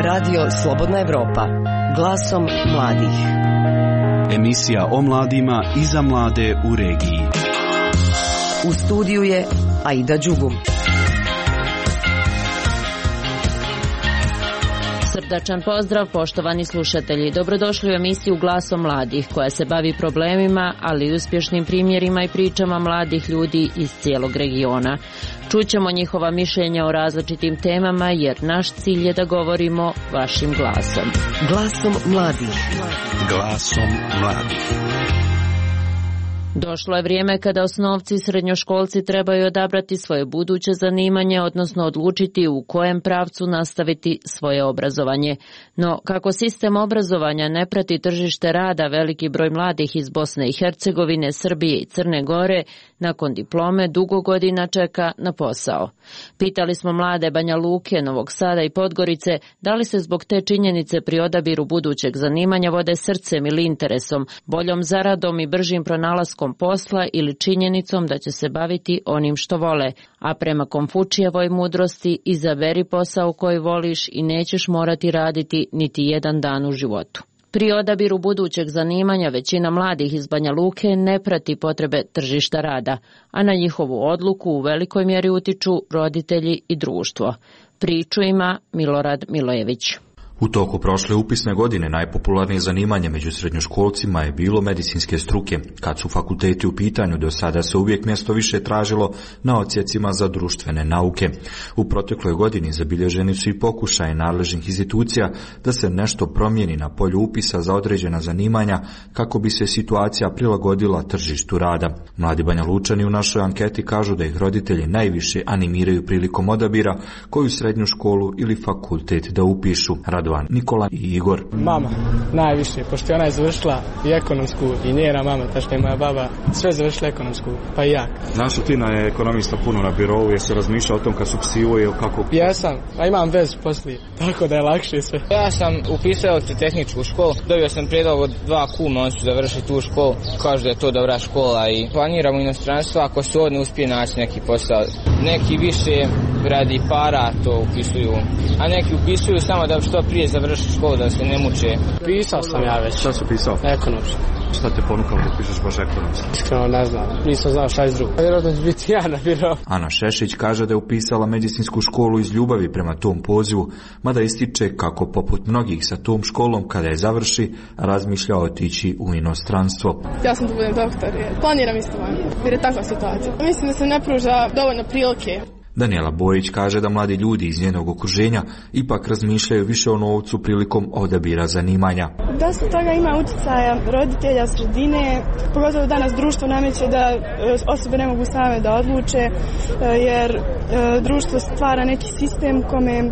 Radio Slobodna Evropa. Glasom mladih. Emisija o mladima i za mlade u regiji. U studiju je Aida Đugum. Srdačan pozdrav, poštovani slušatelji. Dobrodošli u emisiju Glasom mladih, koja se bavi problemima, ali i uspješnim primjerima i pričama mladih ljudi iz cijelog regiona. Čućemo njihova mišljenja o različitim temama, jer naš cilj je da govorimo vašim glasom. Glasom mladih. Glasom mladih. Došlo je vrijeme kada osnovci i srednjoškolci trebaju odabrati svoje buduće zanimanje, odnosno odlučiti u kojem pravcu nastaviti svoje obrazovanje. No, kako sistem obrazovanja ne prati tržište rada, veliki broj mladih iz Bosne i Hercegovine, Srbije i Crne Gore nakon diplome dugo godina čeka na posao. Pitali smo mlade Banja Luke, Novog Sada i Podgorice da li se zbog te činjenice pri odabiru budućeg zanimanja vode srcem ili interesom, boljom zaradom i bržim pronalaskom posla ili činjenicom da će se baviti onim što vole, a prema Konfučijevoj mudrosti izaberi posao koji voliš i nećeš morati raditi niti jedan dan u životu. Pri odabiru budućeg zanimanja većina mladih iz Banja Luke ne prati potrebe tržišta rada, a na njihovu odluku u velikoj mjeri utiču roditelji i društvo. Priču ima Milorad Milojević. U toku prošle upisne godine najpopularnije zanimanje među srednjoškolcima je bilo medicinske struke. Kad su fakulteti u pitanju, do sada se uvijek mjesto više tražilo na odsjecima za društvene nauke. U protekloj godini zabilježeni su i pokušaje nadležnih institucija da se nešto promijeni na polju upisa za određena zanimanja kako bi se situacija prilagodila tržištu rada. Mladi Banja Lučani u našoj anketi kažu da ih roditelji najviše animiraju prilikom odabira koju srednju školu ili fakultet da upišu. Nikola i Igor. Mama, najviše, pošto ona je završila i ekonomsku, i njena mama, tačnije moja baba, sve završila ekonomsku, pa i ja. Naša Tina je ekonomista puno na birovu, je se razmišljao o tom kad su psivo ili kako? Ja sam, a imam vezu poslije, tako da je lakše sve. Ja sam upisao tehničku školu, dobio sam prijedlog od 2 kuma, on su završili tu školu, kažu da je to dobra škola i planiram u inostranstvo ako se ovdje uspije naći neki posao. Neki više radi para to upisuju, a neki upisuju samo da što prije završiti školu, da se ne muče. Pisao sam ja već. Šta si pisao? Ekonomski. Šta te ponukalo da pišeš baš ekonomski? Iskreno ne znam, nisam znao šta je drugo. Vjerojatno će biti ja na biro. Ana Šešić kaže da je upisala medicinsku školu iz ljubavi prema tom pozivu, mada ističe kako poput mnogih sa tom školom kada je završi, razmišlja otići u inostranstvo. Ja sam da budem doktor, planiram isto van, jer je takva situacija. Mislim da se ne pruža dovoljno prilike. Daniela Bojić kaže da mladi ljudi iz njenog okruženja ipak razmišljaju više o novcu prilikom odabira zanimanja. Dosta toga ima utjecaja roditelja, sredine, pogotovo danas društvo nameće da osobe ne mogu same da odluče, jer društvo stvara neki sistem kome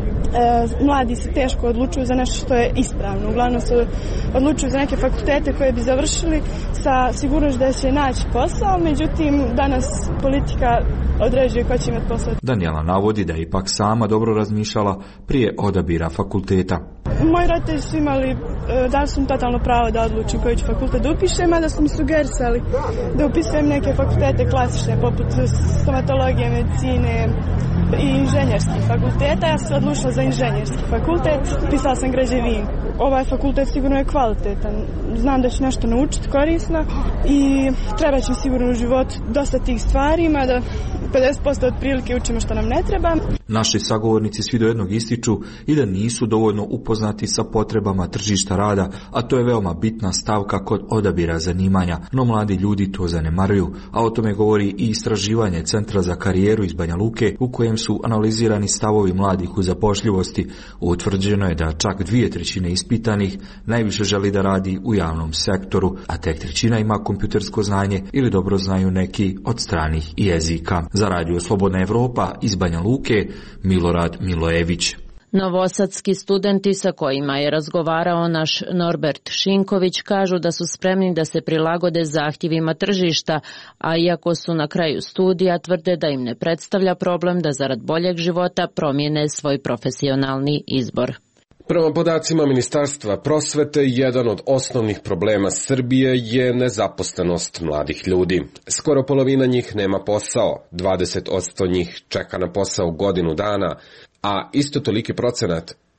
mladi se teško odlučuju za nešto što je ispravno. Uglavnom se odlučuju za neke fakultete koje bi završili sa sigurnošću da će naći posao, međutim danas politika određuje ko će imati posao. Daniela navodi da je ipak sama dobro razmišljala prije odabira fakulteta. Moji roditelji su imali, dali su mi totalno pravo da odlučim koji ću fakultet da upišem, mada su mi sugerisali da upisujem neke fakultete klasične poput stomatologije, medicine i inženjerskih fakulteta. Ja sam se odlučila za inženjerski fakultet, upisala sam građevinu. Ovaj fakultet sigurno je kvalitetan. Znam da ću nešto naučiti korisno i treba će sigurno u životu dosta tih stvari, mada 50% otprilike učimo što nam ne treba. Naši sagovornici svi do jednog ističu i da nisu dovoljno upoznati sa potrebama tržišta rada, a to je veoma bitna stavka kod odabira zanimanja, no mladi ljudi to zanemaruju, a o tome govori i istraživanje Centra za karijeru iz Banja Luke u kojem su analizirani stavovi mladih u zapošljivosti. Utvrđeno je da čak 2/3 ispitanih najviše želi da radi u javnom sektoru, a tek 1/3 ima kompjutersko znanje ili dobro znaju neki od stranih jezika. Za Radio Slobodna Evropa iz Banja Luke, Milorad Milojević. Novosadski studenti sa kojima je razgovarao naš Norbert Šinković kažu da su spremni da se prilagode zahtjevima tržišta, a iako su na kraju studija, tvrde da im ne predstavlja problem da zarad boljeg života promijene svoj profesionalni izbor. Prema podacima Ministarstva prosvete, jedan od osnovnih problema Srbije je nezaposlenost mladih ljudi. Skoro polovina njih nema posao, 20% njih čeka na posao godinu dana, a isto toliki procenat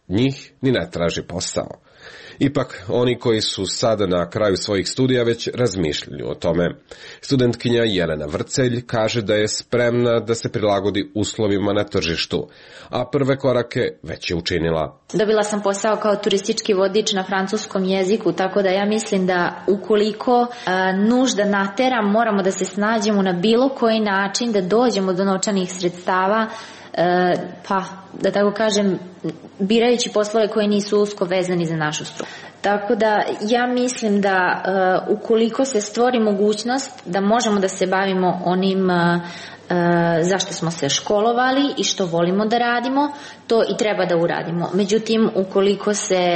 Njih ni ne traži posao. Ipak, oni koji su sada na kraju svojih studija već razmišljaju o tome. Studentkinja Jelena Vrcelj kaže da je spremna da se prilagodi uslovima na tržištu, a prve korake već je učinila. Dobila sam posao kao turistički vodič na francuskom jeziku, tako da ja mislim da ukoliko nužda natera, moramo da se snađemo na bilo koji način da dođemo do novčanih sredstava, pa da tako kažem, birajući poslove koji nisu usko vezani za našu struku. Tako da ja mislim da ukoliko se stvori mogućnost da možemo da se bavimo onim zašto smo se školovali i što volimo da radimo, to i treba da uradimo. Međutim, ukoliko se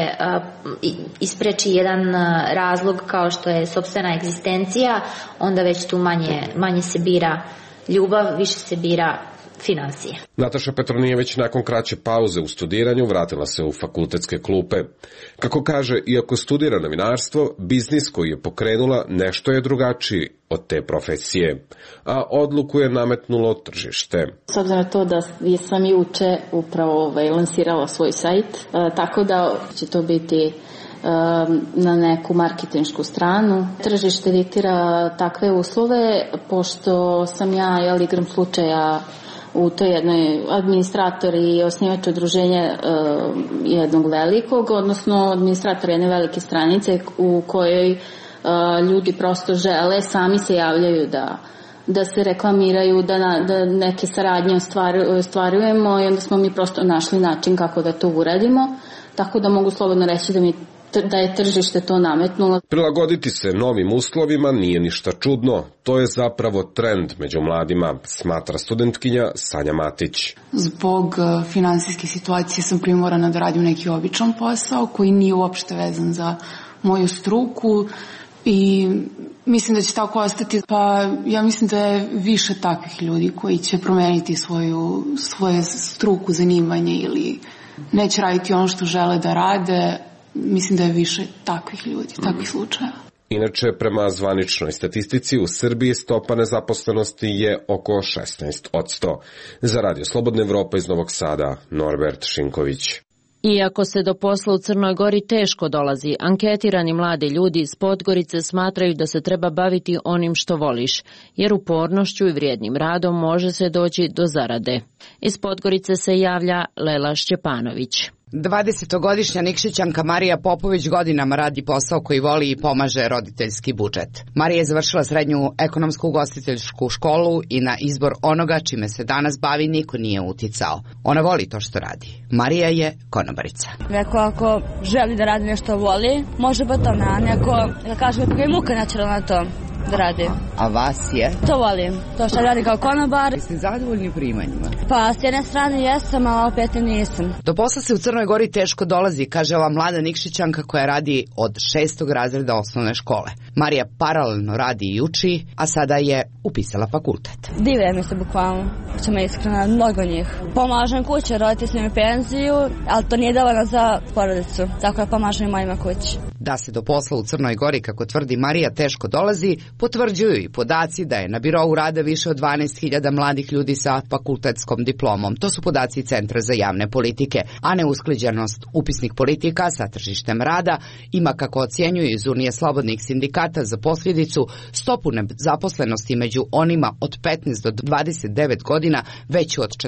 ispreči jedan razlog kao što je sopstvena egzistencija, onda već tu manje se bira ljubav, više se bira finansije. Nataša Petronijević nakon kraće pauze u studiranju vratila se u fakultetske klupe. Kako kaže, iako studira novinarstvo, biznis koji je pokrenula nešto je drugačiji od te profesije, a odluku je nametnulo tržište. S obzirom na to da sam juče upravo lansirala svoj sajt, tako da će to biti na neku marketinšku stranu. Tržište diktira takve uslove, pošto sam ja, igram slučaja u toj jednoj administrator i osnivač udruženja jednog velikog, odnosno administrator jedne velike stranice u kojoj ljudi prosto žele, sami se javljaju da se reklamiraju, da neke saradnje ostvarujemo i onda smo mi prosto našli način kako da to uradimo, tako da mogu slobodno reći da je tržište to nametnulo. Prilagoditi se novim uslovima nije ništa čudno, to je zapravo trend među mladima, smatra studentkinja Sanja Matić. Zbog finansijske situacije sam primorana da radim neki običan posao koji nije uopšte vezan za moju struku i mislim da će tako ostati. Pa ja mislim da je više takvih ljudi koji će promeniti svoju struku, zanimanje ili neće raditi ono što žele da rade. Mislim da je više takvih ljudi, takvih slučaja. Inače, prema zvaničnoj statistici, u Srbiji stopa nezaposlenosti je oko 16%. Za Radio Slobodna Evropa iz Novog Sada, Norbert Šinković. Iako se do posla u Crnoj Gori teško dolazi, anketirani mladi ljudi iz Podgorice smatraju da se treba baviti onim što voliš, jer upornošću i vrijednim radom može se doći do zarade. Iz Podgorice se javlja Lela Šćepanović. 20-godišnja Nikšićanka Marija Popović godinama radi posao koji voli i pomaže roditeljski budžet. Marija je završila srednju ekonomsku ugostiteljsku školu i na izbor onoga čime se danas bavi niko nije uticao. Ona voli to što radi. Marija je konobarica. Neko ako želi da radi nešto voli, može pa to na neko, da kaže kako je muka načela na to da radi. A vas je? To volim. To što radi kao konobar. Jeste zadovoljni primanjima? Pa s jedne strane jesam, a opet nisam. Do posla se u Crnoj Gori teško dolazi, kaže ova mlada Nikšićanka koja radi od 6. razreda osnovne škole. Marija paralelno radi i uči, a sada je upisala fakultet. Divlje mi se bukvalno, ćemo iskreno, mnogo njih. Pomažem kuće, roditelji su mi penziju, ali to nije dovoljno za porodicu, tako da pomažem i mojima kući. Da se do posla u Crnoj Gori, kako tvrdi Marija, teško dolazi, potvrđuju i podaci da je na birou rada više od 12.000 mladih ljudi sa fakultetskom diplomom. To su podaci Centra za javne politike, a neusklađenost upisnih politika sa tržištem rada ima, kako ocjenjuju iz Unije slobodnih sindikata, za posljedicu stopu nezaposlenosti među onima od 15 do 29 godina veću od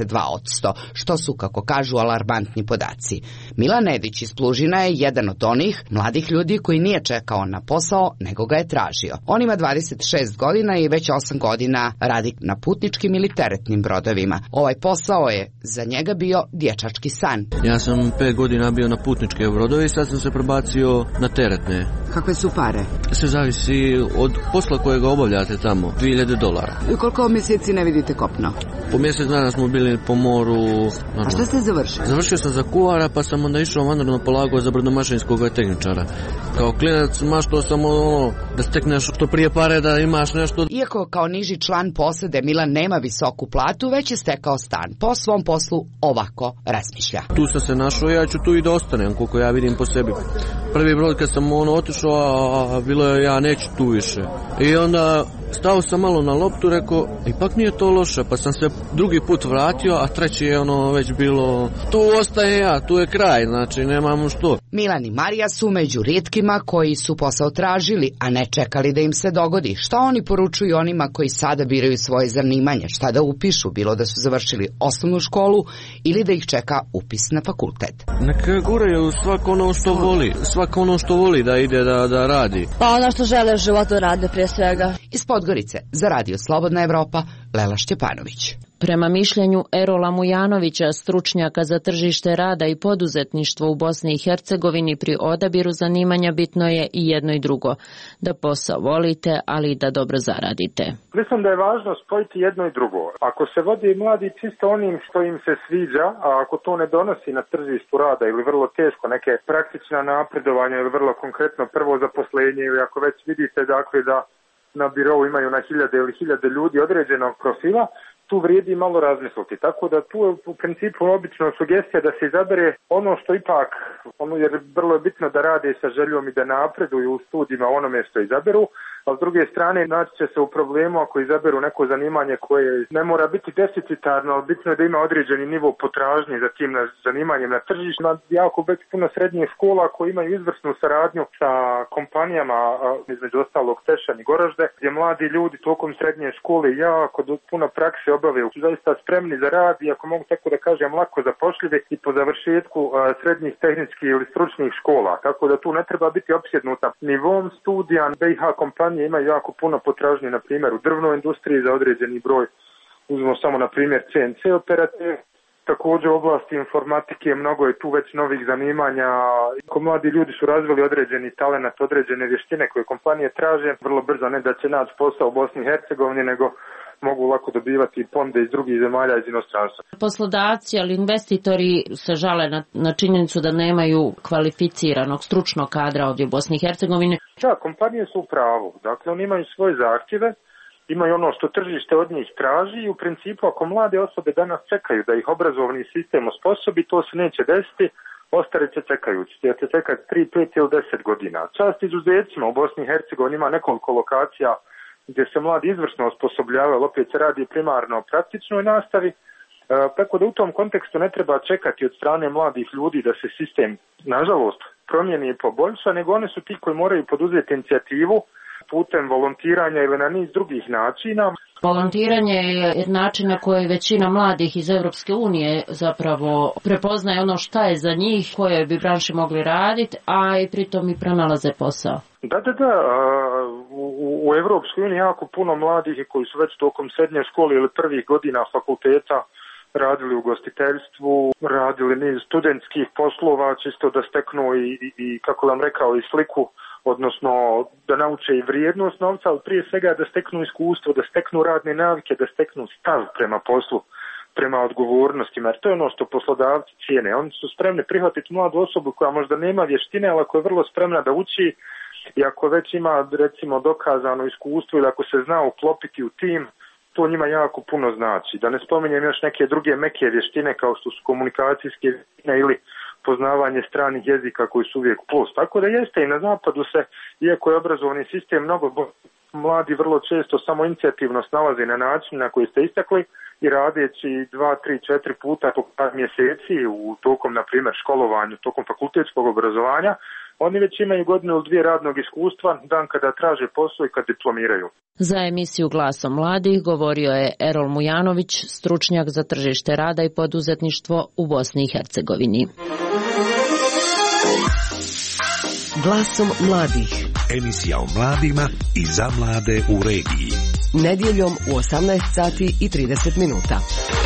42%, što su, kako kažu, alarmantni podaci. Milan Nedić iz Plužina je jedan od onih mladih ljudi koji nije čekao na posao, nego ga je tražio. On ima 26 godina i već 8 godina radi na putničkim ili teretnim brodovima. Ovaj posao je za njega bio dječački san. Ja sam 5 godina bio na putničke brodovi i sad sam se prebacio na teretne. Kakve su pare? Sve zavisi od posla kojega obavljate tamo. $2,000. I koliko mjeseci ne vidite kopno? Po mjesec dana smo bili po moru. Normalno. A šta ste završili? Završio sam za kuvara, pa sam onda išao vanredno polagao za brodomašinskog tehničara. Kao klinac maštao sam da stekneš što prije pare, da imaš nešto. Iako kao niži član posade Milan nema visoku platu, već je stekao stan. Po svom poslu ovako razmišlja. Tu sam se našao, ja ću tu i da ostanem, koliko ja vidim po sebi. Prvi brod kad sam otišao, a bilo je ja neću tu više. I onda Stao sam malo na loptu, rekao, ipak nije to loše, pa sam se drugi put vratio, a treći je već bilo, tu ostaje ja, tu je kraj, znači nemamo što. Milan i Marija su među rijetkima koji su posao tražili, a ne čekali da im se dogodi. Šta oni poručuju onima koji sada biraju svoje zanimanje, šta da upišu, bilo da su završili osnovnu školu ili da ih čeka upis na fakultet? Neka guraju svako ono što voli da ide da radi. Pa ono što žele u životu rade prije svega. Iz Podgorice za Radio Slobodna Evropa, Lela Šćepanović. Prema mišljenju Erola Mujanovića, stručnjaka za tržište rada i poduzetništvo u Bosni i Hercegovini, pri odabiru zanimanja bitno je i jedno i drugo, da posao volite, ali i da dobro zaradite. Mislim da je važno spojiti jedno i drugo. Ako se vodi mladi čisto onim što im se sviđa, a ako to ne donosi na tržištu rada ili vrlo teško neke praktična napredovanja ili vrlo konkretno prvo zaposlenje, ili ako već vidite dakle da na birou imaju na hiljade ljudi određenog profila, tu vrijedi malo razmisliti. Tako da tu je u principu obično sugestija da se izabere ono što ipak, jer vrlo je bitno da rade sa željom i da napreduju u studijima onome što izaberu, a s druge strane naći će se u problemu ako izaberu neko zanimanje koje ne mora biti deficitarno, ali bitno je da ima određeni nivo potražnje za tim zanimanjem na tržištu. Jako već puno srednjih škola koji imaju izvrsnu saradnju sa kompanijama, između ostalog Tešan i Goražde, gdje mladi ljudi tokom srednje škole jako puno prakse obave, zaista spremni za rad i ako mogu tako da kažem lako zapošljivi i po završetku srednjih tehničkih ili stručnih škola. Tako da tu ne treba biti opsjednuta nivom studija. BiH kompanije imaju jako puno potražnje, na primjer u drvnoj industriji za određeni broj, uzmemo samo na primjer CNC operativ. Također u oblasti informatike mnogo je tu već novih zanimanja. Ako mladi ljudi su razvili određeni talent, određene vještine koje kompanije traže, vrlo brzo ne da će naći posao u Bosni i Hercegovini, nego mogu lako dobivati ponude iz drugih zemalja, iz inostranstva. Poslodavci, ali investitori se žale na činjenicu da nemaju kvalificiranog stručnog kadra ovdje u Bosni i Hercegovini. Da, kompanije su u pravu. Dakle, oni imaju svoje zahtjeve, imaju ono što tržište od njih traži i u principu ako mlade osobe danas čekaju da ih obrazovni sistem osposobi, to se neće desiti, ostare će čekajući. Jer će čekati 3, 5 ili 10 godina. Čast izuzecima u Bosni i Hercegovini ima nekoliko lokacija gdje se mladi izvrsno osposobljavaju, opet se radi primarno o praktičnoj nastavi, tako da u tom kontekstu ne treba čekati od strane mladih ljudi da se sistem, nažalost, promijeni i poboljša, nego oni su ti koji moraju poduzeti inicijativu putem volontiranja ili na niz drugih načina. Volontiranje je način na koji većina mladih iz Europske unije zapravo prepoznaje ono šta je za njih, koje bi branši mogli raditi, a i pritom i pronalaze posao. Da. U Europskoj uniji jako puno mladih koji su već tokom srednje škole ili prvih godina fakulteta radili u ugostiteljstvu, radili niz studentskih poslova, čisto da steknu i kako vam rekao, i sliku, odnosno da nauče i vrijednost novca, ali prije svega da steknu iskustvo, da steknu radne navike, da steknu stav prema poslu, prema odgovornostima, jer to je ono što poslodavci cijene. Oni su spremni prihvatiti mladu osobu koja možda nema vještine, ali ako je vrlo spremna da uči i ako već ima recimo dokazano iskustvo ili ako se zna uklopiti u tim, to njima jako puno znači. Da ne spominjem još neke druge meke vještine kao što su komunikacijske vještine ili poznavanje stranih jezika koji su uvijek plus. Tako da jeste i na zapadu se, iako je obrazovni sistem mnogo mladi vrlo često samo inicijativno snalaze na način na koji ste istakli i radeći 2, 3, 4 puta po par mjeseci u tokom, na primjer, školovanju, tokom fakultetskog obrazovanja, oni već imaju godinu ili dvije radnog iskustva dan kada traže posao i kad diplomiraju. Za emisiju Glasom mladih govorio je Erol Mujanović, stručnjak za tržište rada i poduzetništvo u Bosni i Hercegovini. Glasom mladih. Emisija o mladima i za mlade u regiji. Nedjeljom u 18 sati i 30 minuta.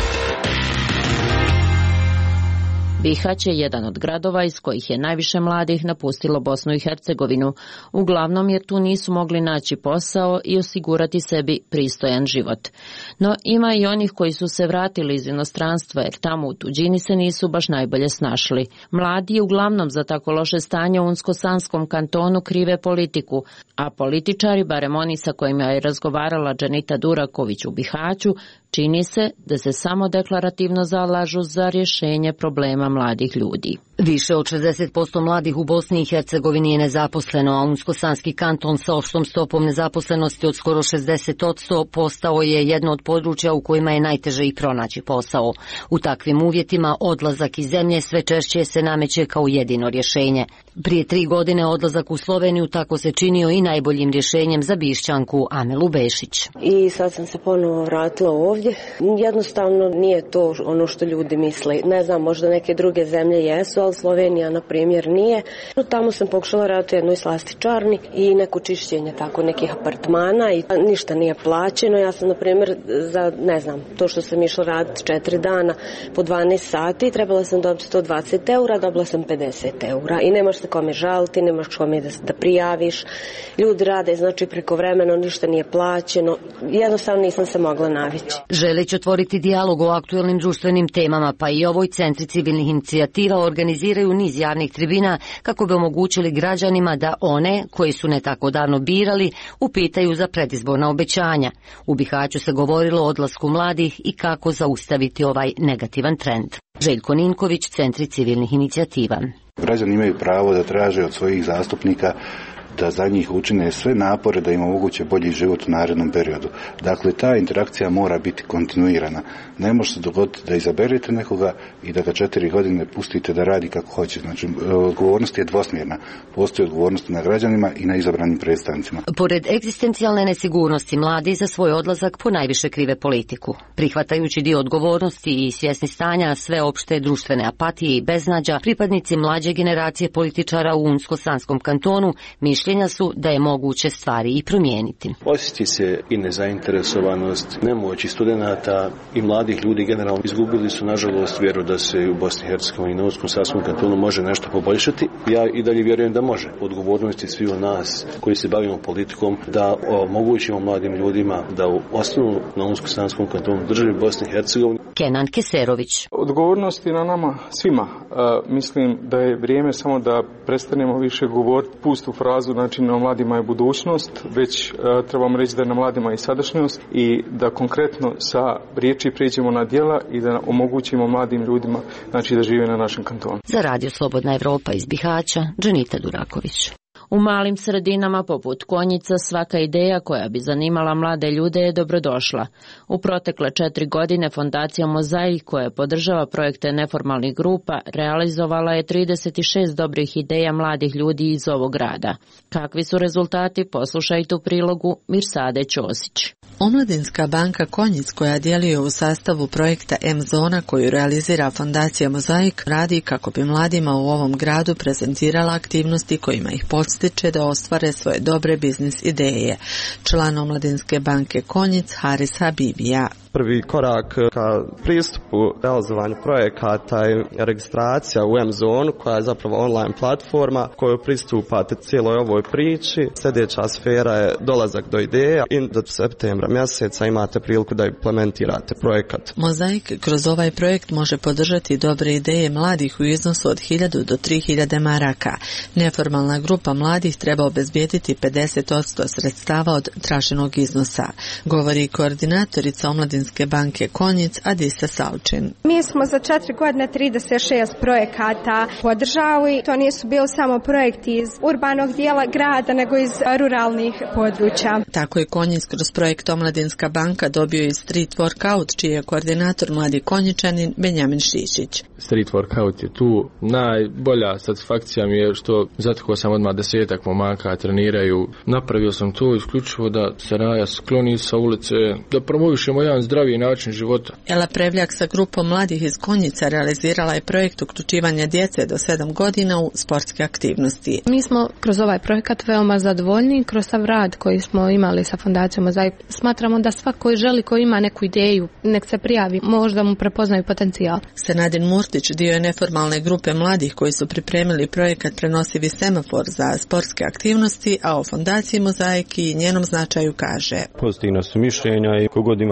Bihać je jedan od gradova iz kojih je najviše mladih napustilo Bosnu i Hercegovinu. Uglavnom jer tu nisu mogli naći posao i osigurati sebi pristojan život. No ima i onih koji su se vratili iz inostranstva jer tamo u tuđini se nisu baš najbolje snašli. Mladi uglavnom za tako loše stanje u Unsko-Sanskom kantonu krive politiku, a političari, barem oni sa kojima je razgovarala Dženita Duraković u Bihaću, čini se da se samo deklarativno zalažu za rješenje problema mladih ljudi. Više od 60% mladih u Bosni i Hercegovini je nezaposleno, a Unsko-Sanski kanton sa opštom stopom nezaposlenosti od skoro 60% postao je jedno od područja u kojima je najteže i pronaći posao. U takvim uvjetima odlazak iz zemlje sve češće se nameće kao jedino rješenje. Prije 3 godine odlazak u Sloveniju tako se činio i najboljim rješenjem za Bišćanku Amelu Bešić. I sad sam se ponovo vratila ovdje. Jednostavno nije to ono što ljudi misle. Ne znam, možda neke druge zemlje jesu, ali Slovenija, na primjer, nije. Tamo sam pokušala raditi u jednoj slastičarni i neko čišćenje tako nekih apartmana i ništa nije plaćeno. Ja sam, na primjer, za, ne znam, to što sam išla raditi 4 dana po 12 sati, trebala sam dobiti 120 eura, dobila sam 50 eura i nemaš se kome žaliti, nemaš kome da prijaviš. Ljudi rade, znači, prekovremeno, ništa nije plaćeno. Jednostavno nisam se mogla navići. Želeći otvoriti dijalog o aktuelnim društvenim temama, pa i ovoj centri civilnih inicijativa organiziraju niz javnih tribina kako bi omogućili građanima da one, koji su ne tako davno birali, upitaju za predizborna obećanja. U Bihaću se govorilo o odlasku mladih i kako zaustaviti ovaj negativan trend. Željko Ninković, Centri civilnih inicijativa. Građani imaju pravo da traže od svojih zastupnika da za njih učine sve napore da im omoguće bolji život u narednom periodu. Dakle, ta interakcija mora biti kontinuirana. Ne može se dogoditi da izaberete nekoga i da ga 4 godine pustite da radi kako hoće. Znači, odgovornost je dvosmjerna. Postoji odgovornost na građanima i na izabranim predstavnicima. Pored egzistencijalne nesigurnosti, mladi za svoj odlazak ponajviše krive politiku. Prihvatajući dio odgovornosti i svjesni stanja sveopšte društvene apatije i beznađa, pripadnici mlađe generacije političara u Unsko-Sanskom kantonu mišljenja su da je moguće stvari i promijeniti. Osjeti se i nezainteresovanost, nemoći studenata i mladih ljudi generalno izgubili su nažalost vjeru da se u Bosni i Hercegovini i na Unsko-Sanskom kantonu može nešto poboljšati. Ja i dalje vjerujem da može. Odgovornost je svi u nas koji se bavimo politikom da omogućimo mladim ljudima da ostanu na Unsko-Sanskom kantonu državi Bosni i Hercegovini. Kenan Keserović. Odgovornost je na nama svima. Mislim da je vrijeme samo da prestanemo više govoriti pustu frazu, znači na mladima je budućnost, već trebamo reći da je na mladima i sadašnjost i da konkretno sa riječi prijeđemo na djela i da omogućimo mladim ljudima, znači, da žive na našem kantonu. Za Radio Slobodna Evropa iz Bihaća, Dženita Duraković. U malim sredinama poput Konjica svaka ideja koja bi zanimala mlade ljude je dobrodošla. U protekle 4 godine fondacija Mozaik, koja podržava projekte neformalnih grupa, realizovala je 36 dobrih ideja mladih ljudi iz ovog grada. Kakvi su rezultati? Poslušajte u prilogu Mirsade Ćosić. Omladinska banka Konjic, koja djeluje u sastavu projekta M-Zona koju realizira fondacija Mozaik, radi kako bi mladima u ovom gradu prezentirala aktivnosti kojima ih podstiče da ostvare svoje dobre biznis ideje. Član Omladinske banke Konjic Haris Habibija. Prvi korak ka pristupu realizovanju projekata je registracija u M-Zonu, koja je zapravo online platforma koju pristupate cijeloj ovoj priči. Sljedeća sfera je dolazak do ideja i do septembra mjeseca imate priliku da implementirate projekat. Mozaik kroz ovaj projekt može podržati dobre ideje mladih u iznosu od 1000 do 3000 maraka. Neformalna grupa mladih treba obezbijediti 50% sredstava od traženog iznosa, govori koordinatorica Omladinske banke Konjic Adisa Salčin. Mi smo za 4 godine 36 projekata podržali. To nisu bili samo projekti iz urbanog dijela grada, nego iz ruralnih područja. Tako je Konjic kroz projekt Omladinska banka dobio i Street Workout, čiji je koordinator mladi Konjičanin Benjamin Šišić. Street Workout je tu. Najbolja satisfakcija mi je što zatekao sam odmah 10 momaka treniraju. Napravio sam to isključivo da se raja skloni sa ulice, da promovišemo jedan zdravi način života. Ela Prevljak sa grupom mladih iz Konjica realizirala je projekt uključivanja djece do 7 godina u sportske aktivnosti. Mi smo kroz ovaj projekat veoma zadovoljni, kroz sav rad koji smo imali sa fondacijom Mozaik. Smatramo da svako koji želi, koji ima neku ideju, nek se prijavi, možda mu prepoznaju potencijal. Senadin Murtić dio je neformalne grupe mladih koji su pripremili projekat Prenosivi semafor za sportske aktivnosti, a o fondaciji Mozaik i njenom značaju kaže: Pozitivna su mišljenja i kogod ima bilo kakve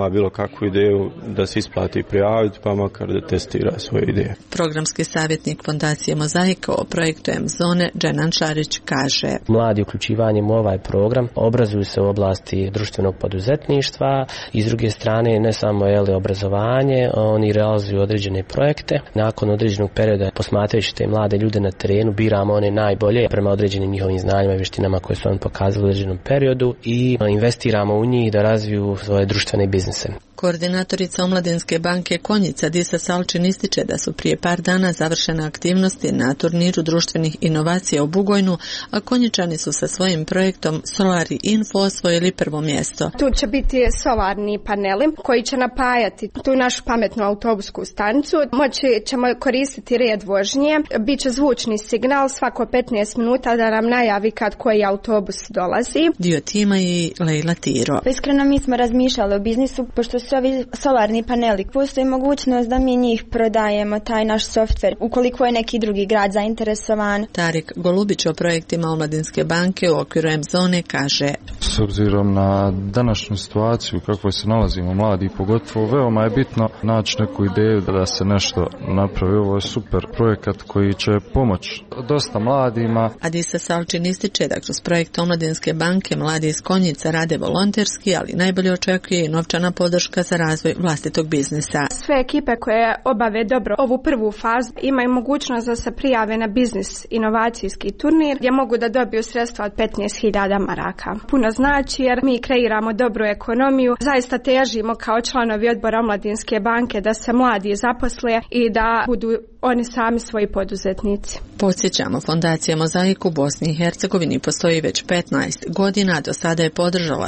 takvu ideju da se isplati prijaviti, pa makar da testira svoje ideje. Programski savjetnik Fondacije Mozaika o projektu M-zone Dženan Šarić kaže: Mladi uključivanjem u ovaj program obrazuju se u oblasti društvenog poduzetništva i s druge strane ne samo obrazovanje, oni realizuju određene projekte. Nakon određenog perioda, posmatrajući te mlade ljude na terenu, biramo one najbolje prema određenim njihovim znanjima i vještinama koje su oni pokazali u određenom periodu i investiramo u njih da razviju svoje društvene biznise. Koordinatorica Omladinske banke Konjica Disa Salčin ističe da su prije par dana završene aktivnosti na turniru društvenih inovacija u Bugojnu, a Konjičani su sa svojim projektom Solari Info osvojili prvo mjesto. Tu će biti solarni paneli koji će napajati tu našu pametnu autobusku stanicu. Moći ćemo koristiti red vožnje, bit će zvučni signal svako 15 minuta da nam najavi kad koji autobus dolazi. Dio tima je Lejla Tiro. Iskreno mi smo razmišljali o biznisu, pošto su ovi solarni paneli. Postoji mogućnost da mi njih prodajemo, taj naš softver, ukoliko je neki drugi grad zainteresovan. Tarik Golubić o projektima Omladinske banke u okviru M-zone kaže: S obzirom na današnju situaciju kako se nalazimo mladi, pogotovo veoma je bitno naći neku ideju da se nešto napravi. Ovo je super projekat koji će pomoći dosta mladima. Adisa Salčin ističe da kroz projekt Omladinske banke mladi iz Konjica rade volonterski, ali najbolje očekuje i novčana podrška za razvoj vlastitog biznisa. Sve ekipe koje obave dobro ovu prvu fazu imaju mogućnost da se prijave na biznis inovacijski turnir gdje mogu da dobiju sredstva od 15.000 maraka. Puno znači jer mi kreiramo dobru ekonomiju, zaista težimo kao članovi odbora Omladinske banke da se mladi zaposle i da budu oni sami svoji poduzetnici. Podsjećamo, Fondacija Mozaik u Bosni i Hercegovini postoji već 15 godina, do sada je podržala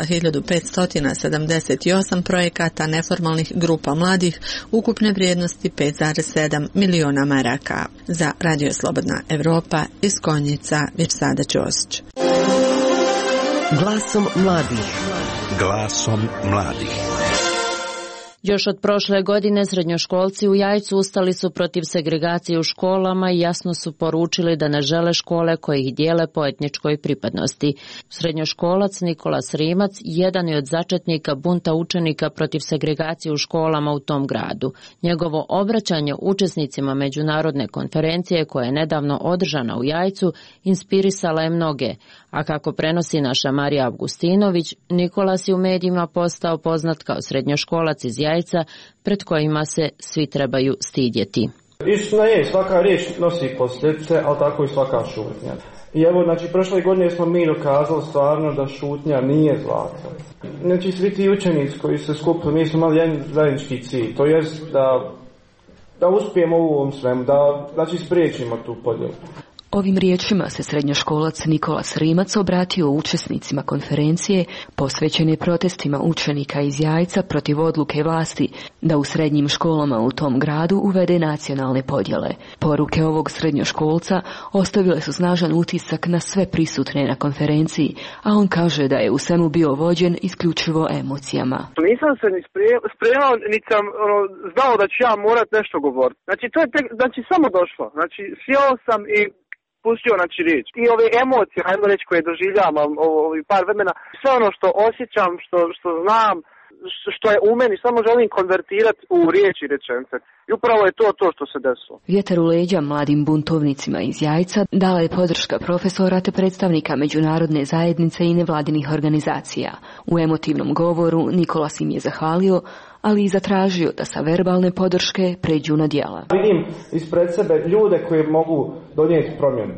1578 projekata neformalnih grupa mladih ukupne vrijednosti 5,7 miliona maraka. Za Radio Slobodna Evropa iz Konjica Virsada Ćosić. Glasom mladih. Glasom mladih. Još od prošle godine srednjoškolci u Jajcu ustali su protiv segregacije u školama i jasno su poručili da ne žele škole koje ih dijele po etničkoj pripadnosti. Srednjoškolac Nikola Srimac jedan je od začetnika bunta učenika protiv segregacije u školama u tom gradu. Njegovo obraćanje učesnicima međunarodne konferencije koja je nedavno održana u Jajcu inspirisala je mnoge, a kako prenosi naša Marija Avgustinović, Nikolas je u medijima postao poznat kao srednjoškolac iz Jajca pred kojima se svi trebaju stidjeti. Istina je, svaka riječ nosi posljedice, ali tako i svaka šutnja. I evo, znači, prošle godine smo mi dokazali stvarno da šutnja nije zlato. Znači, svi ti učenici koji se skupili, mi smo imali jedan zajednički cilj, to jest da uspijemo u ovom svemu, da spriječimo tu podjelu. Ovim riječima se srednjoškolac Nikola Srimac obratio učesnicima konferencije posvećene protestima učenika iz Jajca protiv odluke vlasti da u srednjim školama u tom gradu uvede nacionalne podjele. Poruke ovog srednjoškolca ostavile su snažan utisak na sve prisutne na konferenciji, a on kaže da je u svemu bio vođen isključivo emocijama. Nisam se ni spremao, niti sam znao da ću ja morat nešto govoriti. Znači, to je samo došlo. Znači, sjeo sam i pustio riječ. I ove emocije, hajmo reći, koje doživljavam ovi par vremena, sve ono što osjećam, što znam, što je u meni, samo želim konvertirati u riječi rečenice. I upravo je to što se desilo. Vjetar u leđa mladim buntovnicima iz Jajca dala je podrška profesora te predstavnika međunarodne zajednice i nevladinih organizacija. U emotivnom govoru Nikolas im je zahvalio, ali i zatražio da sa verbalne podrške pređu na djela. Vidim ispred sebe ljude koji mogu donijeti promjenu.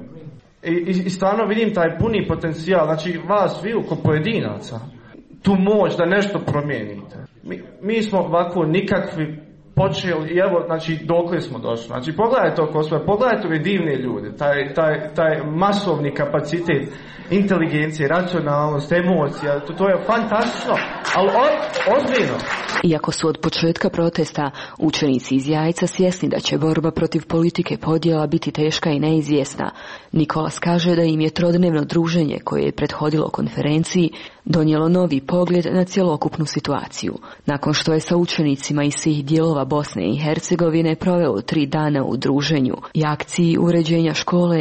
I stvarno vidim taj puni potencijal, znači vas vi ko pojedinaca, tu moć da nešto promijenite. Mi smo ovako nikakvi počeli i evo, znači, dokle smo došli. Znači, pogledajte oko svoje, pogledajte ove divne ljude, taj masovni kapacitet inteligencije, racionalnost, emocija, to je fantastično, ali ozbiljno. Iako su od početka protesta učenici iz Jajca svjesni da će borba protiv politike podjela biti teška i neizvjesna, Nikolas kaže da im je trodnevno druženje koje je prethodilo konferenciji donijelo novi pogled na cjelokupnu situaciju. Nakon što je sa učenicima iz svih dijelova Bosne i Hercegovine proveo 3 dana u druženju i akciji uređenja škole,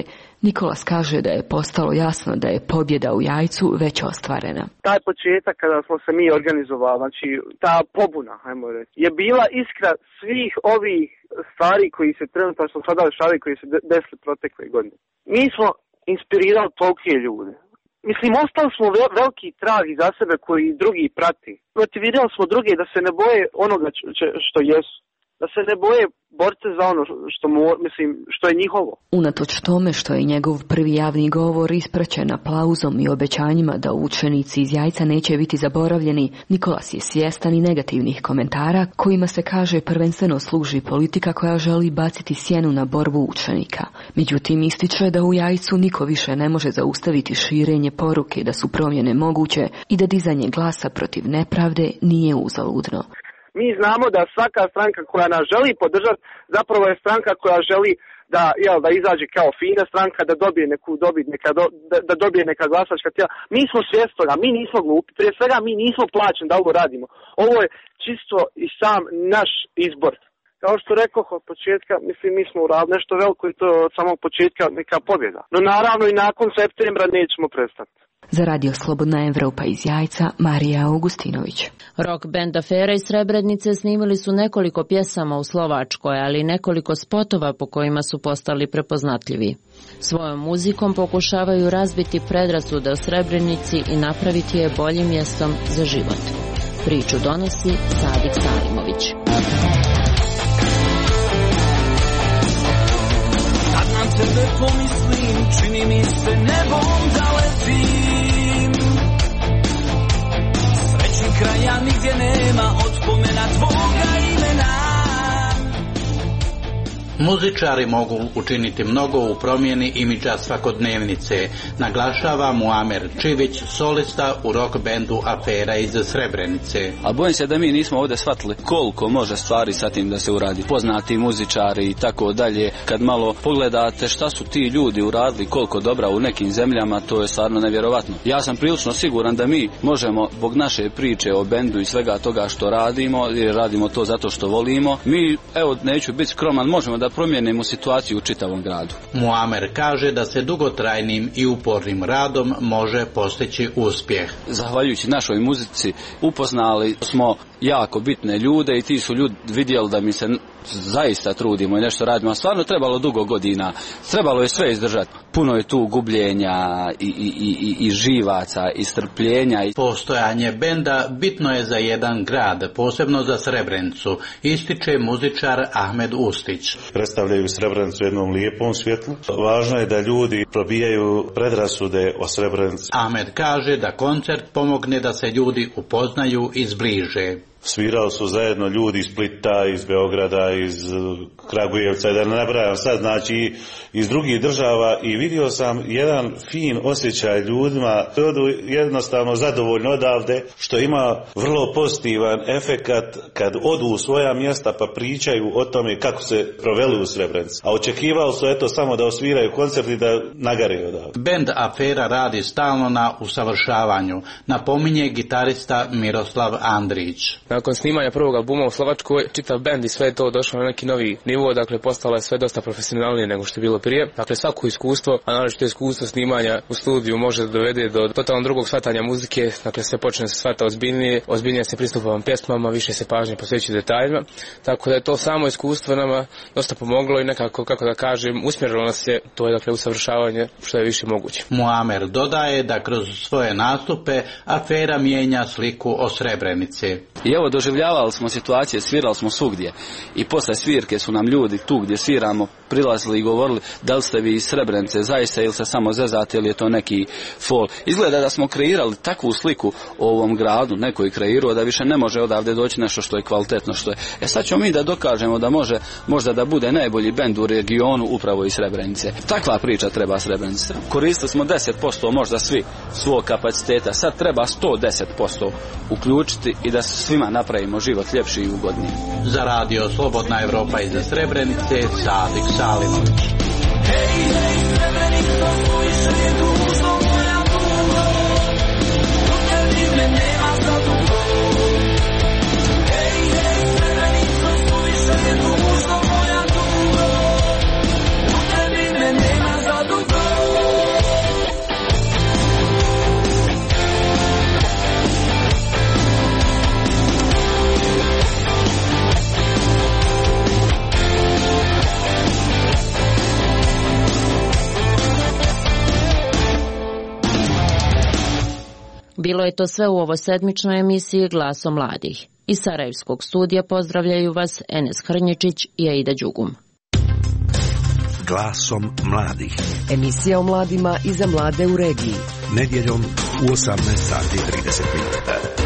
Nikolas kaže da je postalo jasno da je pobjeda u Jajcu već ostvarena. Taj početak kada smo se mi organizovali, znači ta pobuna, ajmo reći, je bila iskra svih ovih stvari koji se trenutno što sada dešavaju, koji se desili protekle godine. Mi smo inspirirali tolike ljude. Mislim, ostali smo veliki trag iza sebe koji drugi prati. Motivirali smo druge da se ne boje onoga što jesu. Da se ne boje borce za ono što je njihovo. Unatoč tome što je njegov prvi javni govor ispraćen aplauzom i obećanjima da učenici iz Jajca neće biti zaboravljeni, Nikolas je svjestan i negativnih komentara kojima se kaže prvenstveno služi politika koja želi baciti sjenu na borbu učenika. Međutim, ističe da u Jajcu niko više ne može zaustaviti širenje poruke da su promjene moguće i da dizanje glasa protiv nepravde nije uzaludno. Mi znamo da svaka stranka koja nas želi podržati zapravo je stranka koja želi da izađe kao fina stranka, da dobije neku dobit, da dobije neka glasačka tijela. Mi smo svjesni toga, mi nismo glupi, prije svega mi nismo plaćeni da ovo radimo. Ovo je čisto i sam naš izbor. Kao što rekoh od početka, mislim, mi smo uradili nešto veliko i to od samog početka neka pobjeda. No naravno i nakon septembra nećemo prestati. Za Radio Slobodna Evropa iz Jajca, Marija Augustinović. Rock band Afera iz Srebrenice snimili su nekoliko pjesama u Slovačkoj, ali i nekoliko spotova po kojima su postali prepoznatljivi. Svojom muzikom pokušavaju razbiti predrasude o Srebrenici i napraviti je boljim mjestom za život. Priču donosi Sadik Salimović. Kad na tebe pomislim, čini mi se nebom da letim. Srećni kraja nigdje nema, od spomena tvoga imena. Muzičari mogu učiniti mnogo u promjeni imidža svakodnevnice, naglašava Muamer Čivić, solista u rock bandu Afera iz Srebrenice. A bojim se da mi nismo ovdje shvatili koliko može stvari sa tim da se uradi. Poznati muzičari i tako dalje. Kad malo pogledate šta su ti ljudi uradili, koliko dobra u nekim zemljama, to je stvarno nevjerovatno. Ja sam prilično siguran da mi možemo, zbog naše priče o bendu i svega toga što radimo, jer radimo to zato što volimo, mi, evo, neću biti skroman, možemo da promijenimo situaciju u čitavom gradu. Muamer kaže da se dugotrajnim i upornim radom može postići uspjeh. Zahvaljujući našoj muzici upoznali smo jako bitne ljude i ti su ljudi vidjeli da mi se zaista trudimo i nešto radimo, a stvarno trebalo dugo godina, trebalo je sve izdržati. Puno je tu gubljenja i živaca i strpljenja. Postojanje benda bitno je za jedan grad, posebno za Srebrenicu, ističe muzičar Ahmed Ustić. Predstavljaju Srebrenicu u jednom lijepom svjetlu. Važno je da ljudi probijaju predrasude o Srebrenici. Ahmed kaže da koncert pomogne da se ljudi upoznaju i zbliže. Svirali su zajedno ljudi iz Splita, iz Beograda, iz Kragujevca, da ne nabrajam sad, znači iz drugih država, i vidio sam jedan fin osjećaj ljudima, odu jednostavno zadovoljno odavde, što ima vrlo pozitivan efekat kad odu u svoja mjesta pa pričaju o tome kako se proveli u Srebrenici. A očekivali su eto samo da osviraju koncert i da nagare odavde. Bend Afera radi stalno na usavršavanju, napominje gitarista Miroslav Andrić. Nakon snimanja prvog albuma u Slovačkoj, čitav bend i sve je to došlo na neki novi nivo, dakle postalo je sve dosta profesionalnije nego što je bilo prije. Dakle, svako iskustvo, a naročito iskustvo snimanja u studiju može dovede do totalno drugog shvatanja muzike, dakle sve počne se shvata ozbiljnije se pristupa pjesmama, više se pažnje posvećuje detaljima, tako da je to samo iskustvo nama dosta pomoglo i nekako, kako da kažem, usmjerilo nas je, to je dakle usavršavanje što je više moguće. Muamer dodaje da kroz svoje nastupe Afera mijenja sliku o Srebrenici. I evo, doživljavali smo situacije, svirali smo svugdje i posle svirke su nam ljudi tu gdje sviramo prilazili i govorili da li ste vi iz Srebrenice zaista ili se samo zezate ili je to neki fol. Izgleda da smo kreirali takvu sliku o ovom gradu, neko je kreirao da više ne može odavde doći nešto što je kvalitetno, što je. Sad ćemo mi da dokažemo da može možda da bude najbolji bend u regionu upravo iz Srebrenice. Takva priča treba Srebrenice. Koristili smo 10% možda svi svog kapaciteta, sad treba 110% uključiti i da svima napravimo život ljepši i ugodniji. Za Radio Slobodna Evropa iz Srebrenice, Sadik Salimović. Hej, Srebrenica, više je tužno moja tugo, u tebi me nema za dugo. Hej, Srebrenica, više je tužno moja tugo, u tebi me nema za dugo. Bilo je to sve u ovosedmičnoj emisiji Glaso mladih. Iz Sarajevskog studija pozdravljaju vas Enes Hrnječić i Aida Đugum. Glasom mladih. Emisija o mladima i za mlade u regiji. Nedjeljom u 18:30 minuta.